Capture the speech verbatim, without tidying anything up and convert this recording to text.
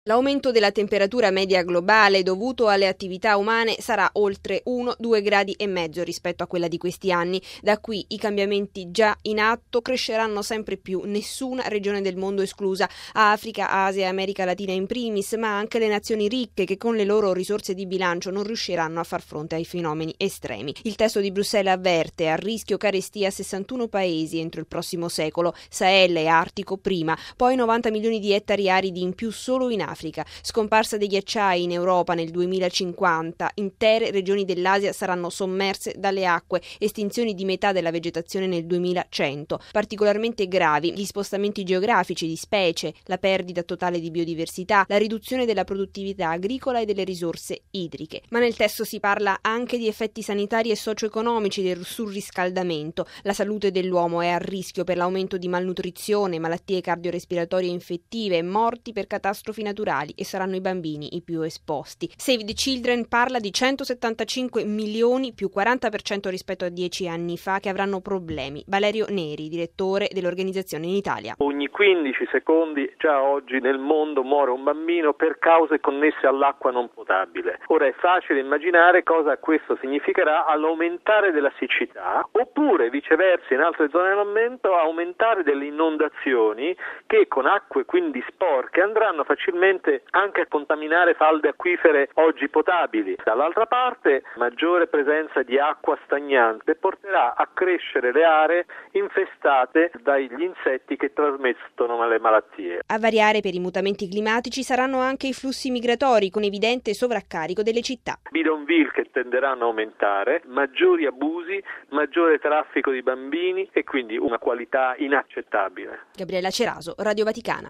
L'aumento della temperatura media globale dovuto alle attività umane sarà oltre uno due gradi e mezzo rispetto a quella di questi anni. Da qui i cambiamenti già in atto cresceranno sempre più, nessuna regione del mondo esclusa, Africa, Asia e America Latina in primis, ma anche le nazioni ricche che con le loro risorse di bilancio non riusciranno a far fronte ai fenomeni estremi. Il testo di Bruxelles avverte: a rischio carestia sessantuno paesi entro il prossimo secolo, Sahel e Artico prima, poi novanta milioni di ettari aridi in più solo in Africa. Africa. Scomparsa dei ghiacciai in Europa nel duemilacinquanta, intere regioni dell'Asia saranno sommerse dalle acque, estinzioni di metà della vegetazione nel duemilacento. Particolarmente gravi gli spostamenti geografici di specie, la perdita totale di biodiversità, la riduzione della produttività agricola e delle risorse idriche. Ma nel testo si parla anche di effetti sanitari e socio-economici del surriscaldamento. La salute dell'uomo è a rischio per l'aumento di malnutrizione, malattie cardiorespiratorie infettive e morti per catastrofi naturali, e saranno i bambini i più esposti. Save the Children parla di centosettantacinque milioni più quaranta per cento rispetto a dieci anni fa che avranno problemi. Valerio Neri, direttore dell'organizzazione in Italia. Ogni quindici secondi già oggi nel mondo muore un bambino per cause connesse all'acqua non potabile. Ora è facile immaginare cosa questo significherà all'aumentare della siccità, oppure viceversa in altre zone del mondo aumentare delle inondazioni che con acque quindi sporche andranno facilmente anche a contaminare falde acquifere oggi potabili. Dall'altra parte, maggiore presenza di acqua stagnante porterà a crescere le aree infestate dagli insetti che trasmettono le malattie. A variare per i mutamenti climatici saranno anche i flussi migratori, con evidente sovraccarico delle città. Bidonville che tenderanno a aumentare, maggiori abusi, maggiore traffico di bambini e quindi una qualità inaccettabile. Gabriella Ceraso, Radio Vaticana.